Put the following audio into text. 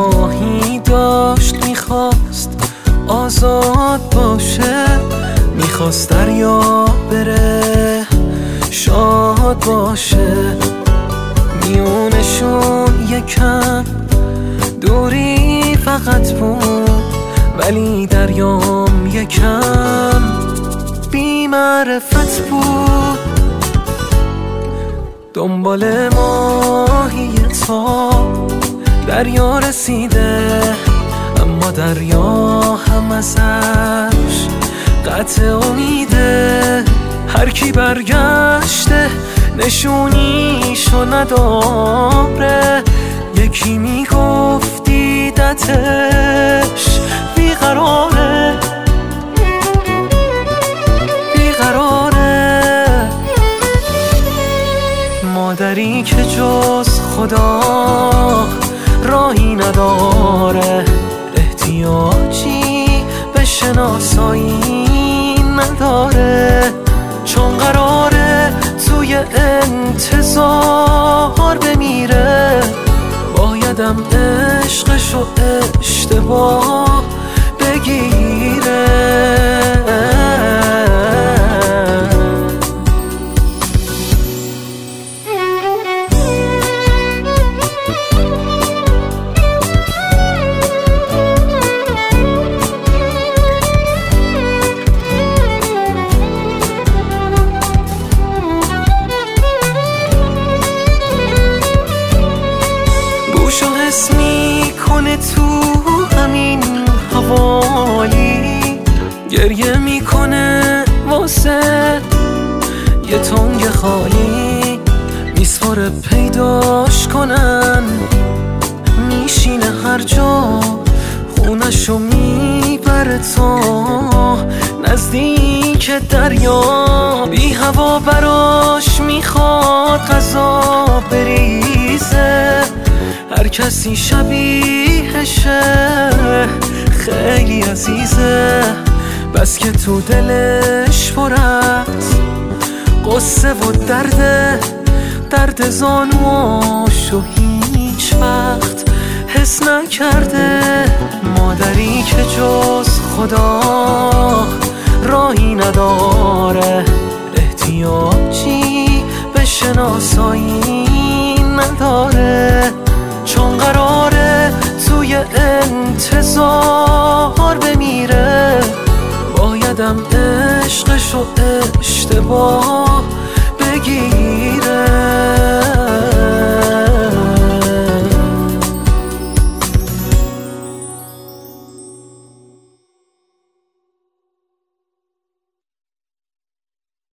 ماهی داشت میخواست آزاد باشه، میخواست دریا بره شاد باشه. میونشون یکم دوری فقط بود، ولی دریام یکم بی معرفت بود. دنبال ماهی تا دریا رسیده، اما دریا هم ازش قطع امیده. هر کی برگشته نشونیشو نداره، یکی میگفت دیدتش بیقراره بیقراره. مادری که جز خدا راهی نداره، احتیاجی به شناسایی نداره. چون قراره توی انتظار بمیره، بایدم عشقشو اشتباه بگیره. بوشو حس میکنه تو همین حوالی، گریه میکنه واسه یه تنگ خالی. میسپاره پیداش کنن، میشینه هر جا، خونشو میبره تا نزدیک دریا. بی هوا براش میخواد غذا بریزه، هر کسی شبیهشه خیلی عزیزه. بس که تو دلش پر از قصه و درد زانواشو هیچ وقت حس نکرده. مادری که جز خدا راهی نداره، احتیاجی به شناسایی نداره. چون قراره توی انتظار بمیره، بایدم عشقشو اشتباه بگیره.